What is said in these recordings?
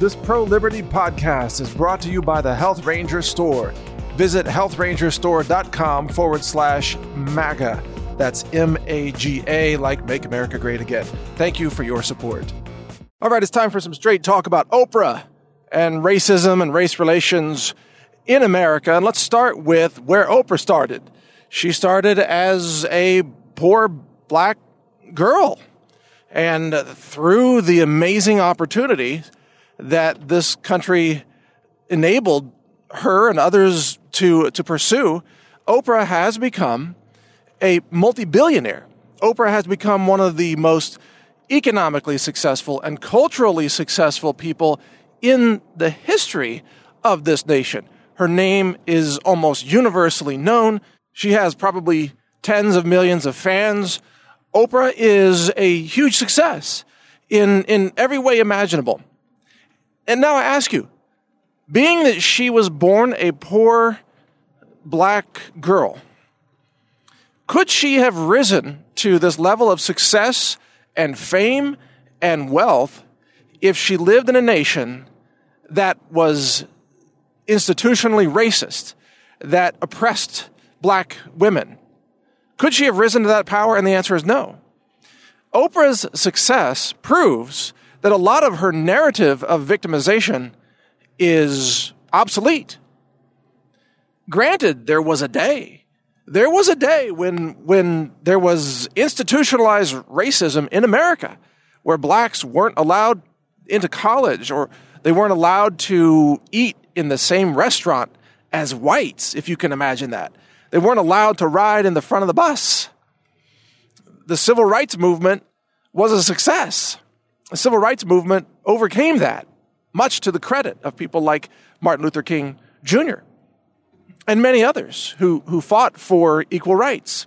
This pro-liberty podcast is brought to you by the Health Ranger Store. Visit healthrangerstore.com/MAGA. That's MAGA, like Make America Great Again. Thank you for your support. All right, it's time for some straight talk about Oprah and racism and race relations in America. And let's start with where Oprah started. She started as a poor black girl. And through the amazing opportunity that this country enabled her and others to pursue, Oprah has become a multi-billionaire. Oprah has become one of the most economically successful and culturally successful people in the history of this nation. Her name is almost universally known. She has probably tens of millions of fans. Oprah is a huge success in every way imaginable. And now I ask you, being that she was born a poor black girl, could she have risen to this level of success and fame and wealth if she lived in a nation that was institutionally racist, that oppressed black women? Could she have risen to that power? And the answer is no. Oprah's success proves that a lot of her narrative of victimization is obsolete. Granted, there was a day when there was institutionalized racism in America, where blacks weren't allowed into college, or they weren't allowed to eat in the same restaurant as whites, if you can imagine that. They weren't allowed to ride in the front of the bus. The civil rights movement was a success. The civil rights movement overcame that, much to the credit of people like Martin Luther King Jr. and many others who fought for equal rights.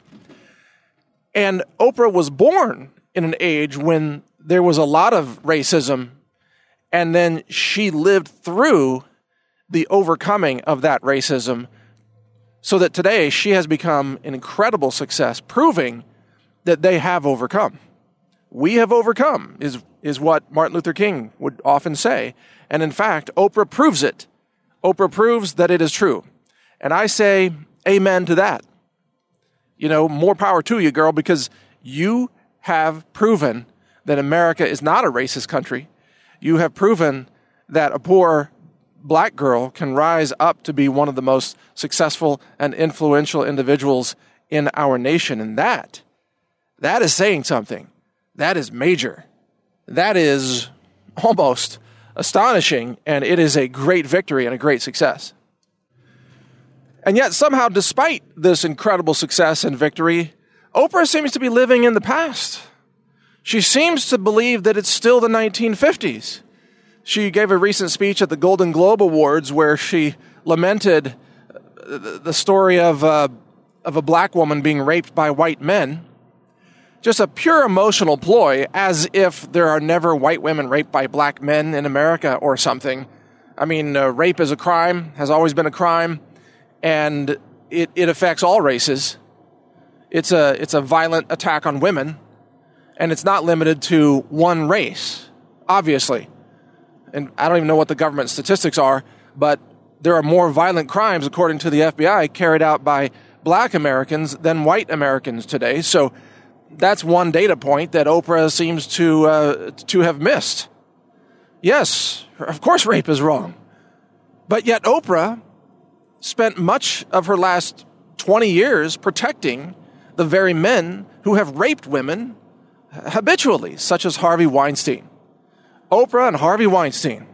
And Oprah was born in an age when there was a lot of racism, and then she lived through the overcoming of that racism, so that today she has become an incredible success, proving that they have overcome. We have overcome, is what Martin Luther King would often say. And in fact, Oprah proves it. Oprah proves that it is true. And I say amen to that. You know, more power to you, girl, because you have proven that America is not a racist country. You have proven that a poor black girl can rise up to be one of the most successful and influential individuals in our nation. And that is saying something. That is major. That is almost astonishing, and it is a great victory and a great success. And yet somehow, despite this incredible success and victory, Oprah seems to be living in the past. She seems to believe that it's still the 1950s. She gave a recent speech at the Golden Globe Awards where she lamented the story of a black woman being raped by white men. Just a pure emotional ploy, as if there are never white women raped by black men in America or something. I mean, rape is a crime, has always been a crime, and it affects all races. It's a violent attack on women, and it's not limited to one race, obviously. And I don't even know what the government statistics are, but there are more violent crimes, according to the FBI, carried out by black Americans than white Americans today. So that's one data point that Oprah seems to have missed. Yes, of course rape is wrong. But yet Oprah spent much of her last 20 years protecting the very men who have raped women habitually, such as Harvey Weinstein. Oprah and Harvey Weinstein.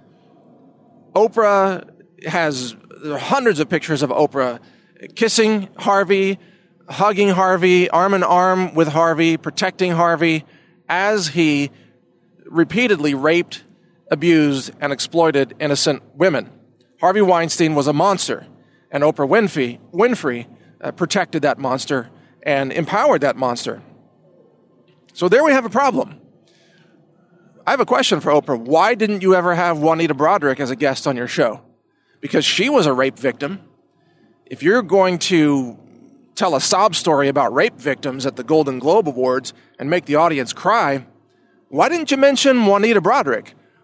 Oprah has hundreds of pictures of Oprah kissing Harvey, hugging Harvey, arm in arm with Harvey, protecting Harvey as he repeatedly raped, abused, and exploited innocent women. Harvey Weinstein was a monster, and Oprah Winfrey protected that monster and empowered that monster. So there we have a problem. I have a question for Oprah. Why didn't you ever have Juanita Broaddrick as a guest on your show? Because she was a rape victim. If you're going to tell a sob story about rape victims at the Golden Globe Awards and make the audience cry, why didn't you mention Juanita Broaddrick?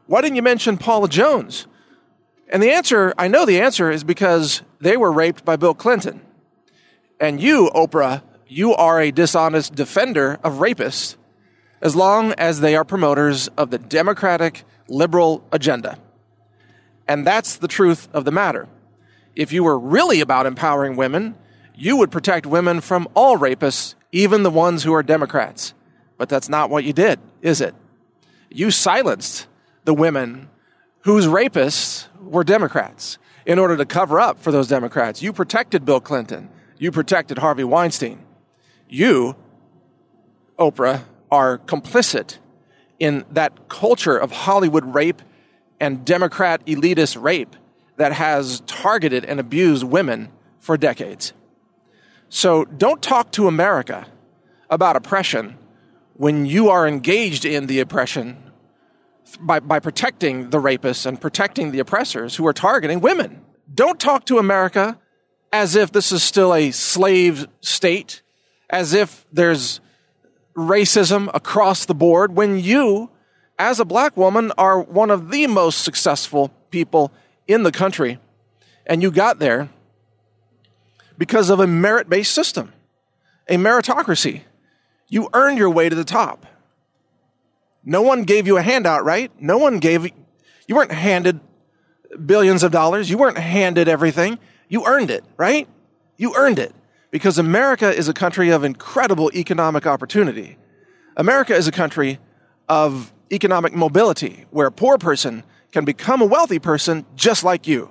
Why didn't you mention Paula Jones? And the answer, I know the answer, is because they were raped by Bill Clinton. And you, Oprah, you are a dishonest defender of rapists as long as they are promoters of the Democratic liberal agenda. And that's the truth of the matter. If you were really about empowering women, you would protect women from all rapists, even the ones who are Democrats. But that's not what you did, is it? You silenced the women whose rapists were Democrats in order to cover up for those Democrats. You protected Bill Clinton. You protected Harvey Weinstein. You, Oprah, are complicit in that culture of Hollywood rape and Democrat elitist rape that has targeted and abused women for decades. So don't talk to America about oppression when you are engaged in the oppression by protecting the rapists and protecting the oppressors who are targeting women. Don't talk to America as if this is still a slave state, as if there's racism across the board, when you, as a black woman, are one of the most successful people in the country, and you got there because of a merit-based system, a meritocracy. You earned your way to the top. No one gave you a handout, right? You weren't handed billions of dollars. You weren't handed everything. You earned it, right? You earned it because America is a country of incredible economic opportunity. America is a country of economic mobility where a poor person can become a wealthy person just like you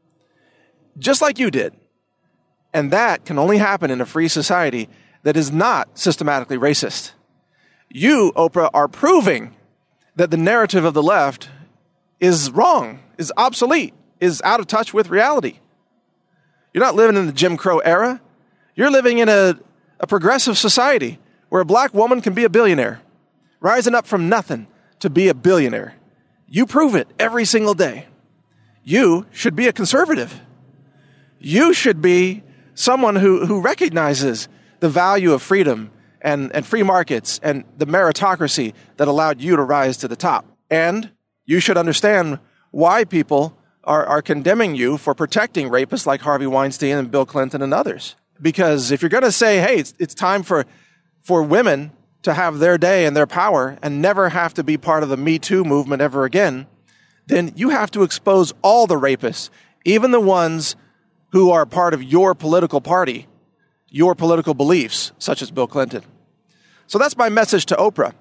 did. And that can only happen in a free society that is not systematically racist. You, Oprah, are proving that the narrative of the left is wrong, is obsolete, is out of touch with reality. You're not living in the Jim Crow era. You're living in a progressive society where a black woman can be a billionaire, rising up from nothing to be a billionaire. You prove it every single day. You should be a conservative. You should be someone who recognizes the value of freedom and free markets and the meritocracy that allowed you to rise to the top. And you should understand why people are condemning you for protecting rapists like Harvey Weinstein and Bill Clinton and others. Because if you're going to say, hey, it's time for women to have their day and their power and never have to be part of the Me Too movement ever again, then you have to expose all the rapists, even the ones who are part of your political party, your political beliefs, such as Bill Clinton. So that's my message to Oprah.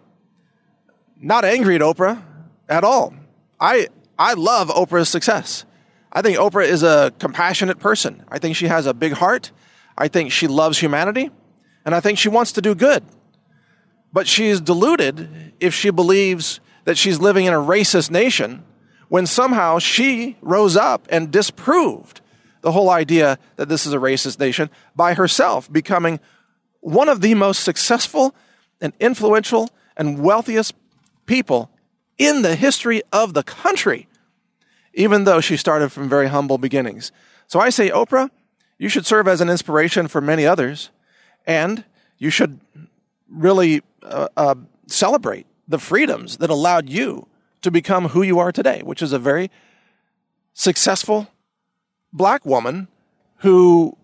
Not angry at Oprah at all. I love Oprah's success. I think Oprah is a compassionate person. I think she has a big heart. I think she loves humanity. And I think she wants to do good. But she's deluded if she believes that she's living in a racist nation when somehow she rose up and disproved the whole idea that this is a racist nation by herself becoming one of the most successful and influential and wealthiest people in the history of the country, even though she started from very humble beginnings. So I say, Oprah, you should serve as an inspiration for many others, and you should really celebrate the freedoms that allowed you to become who you are today, which is a very successful black woman who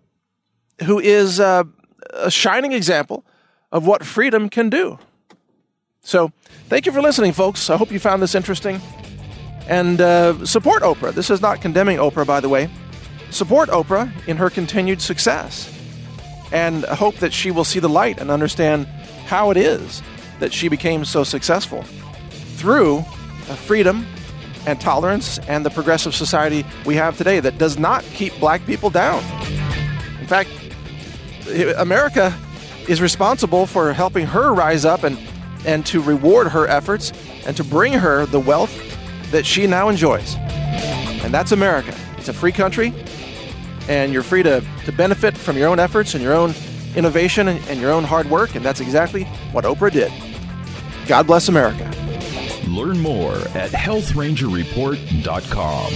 is a shining example of what freedom can do. So thank you for listening, folks. I hope you found this interesting. And support Oprah. This is not condemning Oprah, by the way. Support Oprah in her continued success. And I hope that she will see the light and understand how it is that she became so successful through freedom and tolerance and the progressive society we have today that does not keep black people down. In fact, America is responsible for helping her rise up and to reward her efforts and to bring her the wealth that she now enjoys. And that's America. It's a free country, and you're free to benefit from your own efforts and your own innovation and your own hard work, and that's exactly what Oprah did. God bless America. Learn more at healthrangerreport.com.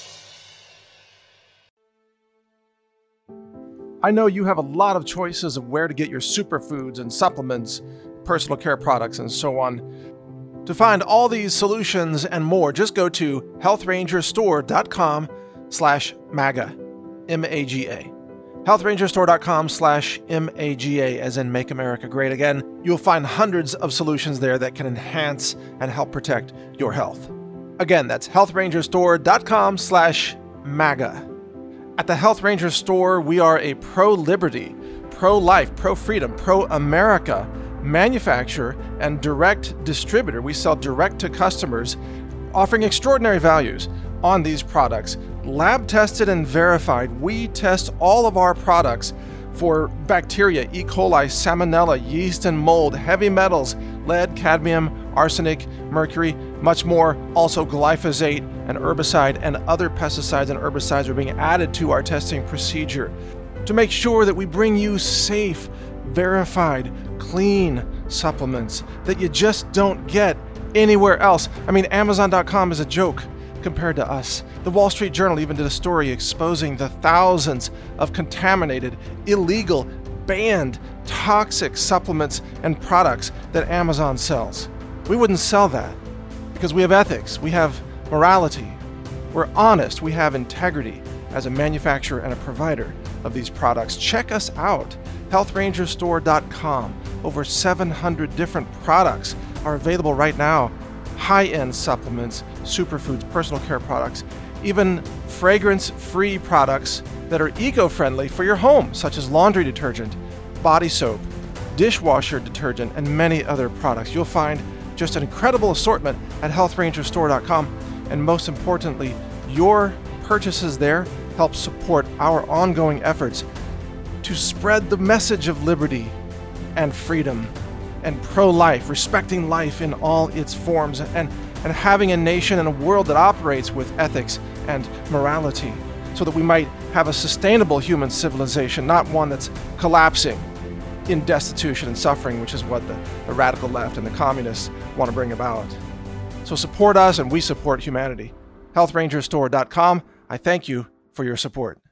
I know you have a lot of choices of where to get your superfoods and supplements, personal care products, and so on. To find all these solutions and more, just go to healthrangerstore.com/MAGA, M-A-G-A. healthrangerstore.com/MAGA, as in Make America Great Again. You'll find hundreds of solutions there that can enhance and help protect your health. Again, that's healthrangerstore.com/MAGA. At the Health Ranger Store, we are a pro-liberty, pro-life, pro-freedom, pro-America manufacturer and direct distributor. We sell direct to customers, offering extraordinary values on these products. Lab tested and verified. We test all of our products for bacteria, E. coli, salmonella, yeast and mold, heavy metals, lead, cadmium, arsenic, mercury, much more. Also glyphosate and herbicide and other pesticides and herbicides are being added to our testing procedure to make sure that we bring you safe, verified, clean supplements that you just don't get anywhere else. I mean, Amazon.com is a joke compared to us. The Wall Street Journal even did a story exposing the thousands of contaminated, illegal, banned, toxic supplements and products that Amazon sells. We wouldn't sell that because we have ethics, we have morality, we're honest, we have integrity as a manufacturer and a provider of these products. Check us out, healthrangerstore.com. Over 700 different products are available right now. High-end supplements, superfoods, personal care products, even fragrance-free products that are eco-friendly for your home, such as laundry detergent, body soap, dishwasher detergent, and many other products. You'll find just an incredible assortment at healthrangerstore.com, and most importantly, your purchases there help support our ongoing efforts to spread the message of liberty and freedom and pro-life, respecting life in all its forms, and having a nation and a world that operates with ethics and morality so that we might have a sustainable human civilization, not one that's collapsing in destitution and suffering, which is what the radical left and the communists want to bring about. So support us and we support humanity. healthrangerstore.com. I thank you for your support.